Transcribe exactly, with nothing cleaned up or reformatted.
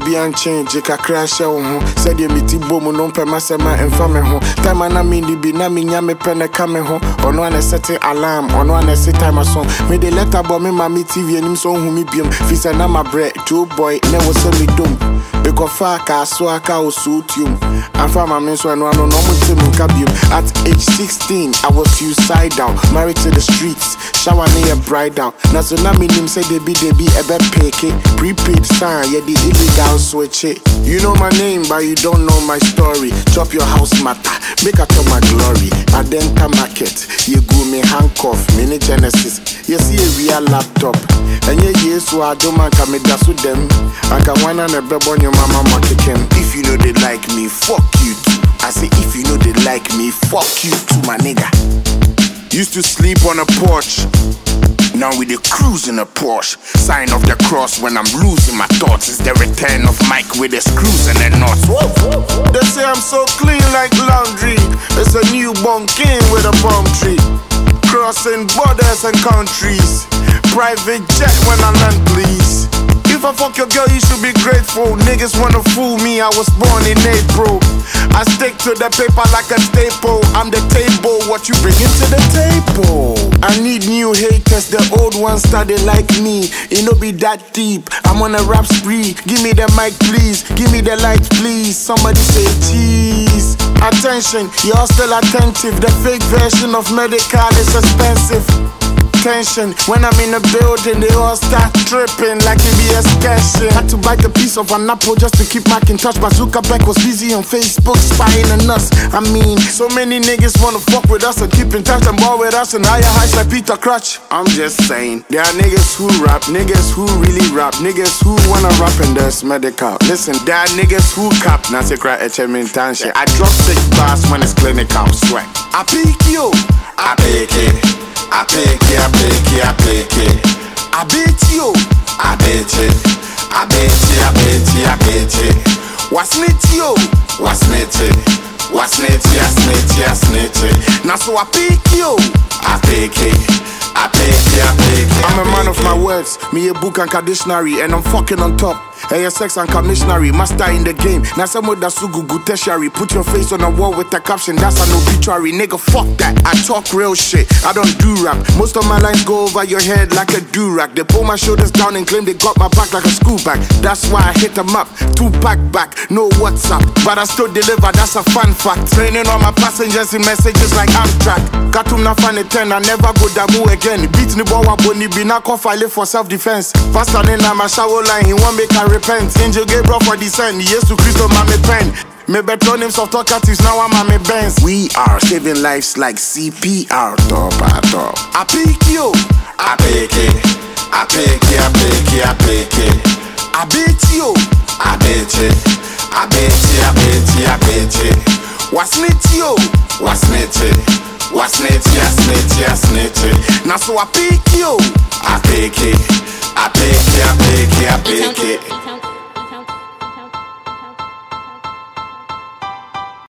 Baby and change, you can crash your home. Said you meet Boom, no permasema and family home. Time and I mean, you be Nami Yami Penna coming home. On one a setting alarm, on one a set time a song. Made the letter about me, Mammy T V and him so whom he be him. Fis and I'm a bread, two boy, never saw me dumb. Because Faka, Swaka, or suit you. And for my men, so I know no normal team cabin. At age sixteen, I was suicidal, married to the streets, shower near bridal. Now, so now, me name say they be, they be a bad pick it. Prepaid sign, yeah, the illegal switch it. You know my name, but you don't know my story. Chop your house matter, make a top my glory. Adenta market, you go me handcuff, mini Genesis. You see a real laptop. And yeah, yes, so I don't man come that's with them. I can one and a baby on your mama market. If you know they like me, fuck you too. I say if you know they like me, fuck you too, my nigga. Used to sleep on a porch. Now we the cruise in a Porsche. Sign of the cross when I'm losing my thoughts. It's the return of Mike with the screws and the knots. They say I'm so clean like laundry. It's a newborn king with a palm tree. Crossing borders and countries. Private jet when I land, please. If I fuck your girl, you should be grateful. Niggas wanna fool me, I was born in April. I stick to the paper like a staple. I'm the table, what you bringing to the table? I need new haters, the old ones started like me. It no be that deep, I'm on a rap spree. Give me the mic please, give me the light please. Somebody say cheese. Attention, you're still attentive. The fake version of medical is expensive. Tension. When I'm in the building, they all start tripping like it be a sketching. Had to bite a piece of an apple just to keep Mac in touch. Bazooka Beck was busy on Facebook spying on us. I mean, so many niggas wanna fuck with us and keep in touch and ball with us and higher heights like Peter Crutch. I'm just saying, there are niggas who rap, niggas who really rap, niggas who wanna rap and there's medical. Listen, there are niggas who cap, now say cry H M in town shit. I drop six bars when it's clinical, sweat. I pick you, I pick it. I pick it, I pick it, I pick it. I beat you, I beat it. I beat it, I beat it, I beat it. What's it you? What's it? What's it? I snitch it, I snitch it. Now so I pick you, I pick it. I pick it, I pick it. I'm a man of my words, me a book and dictionary, and I'm fucking on top. Hey, sex and commissionary, master in the game. Now some of that's Gugu tertiary. Put your face on a wall with a caption, that's an obituary. Nigga, fuck that. I talk real shit, I don't do rap. Most of my lines go over your head like a do-rag. They pull my shoulders down and claim they got my back like a school bag. That's why I hit them up, two pack back, no WhatsApp. But I still deliver, that's a fun fact. Training all my passengers in messages like Amtrak. Katum na fan ten, I never go damu again. Beat ni bawa boni be na call file for self-defense. Faster than my shower line, he won't make a repent. Angel Gabriel for descent, yes to Christo mame pen. Me better names of talkatives, now I'm a me Benz. We are saving lives like C P R. Top, I top. I pick you, I pick it. I pick it, I pick it, I pick it. I beat you, I beat it. I beat it, I beat it, I beat it. What's it you? What's it? What's it? I snitch it, I snitch it. Now so I pick you, I pick it. I pick it, I pick it, I pick it.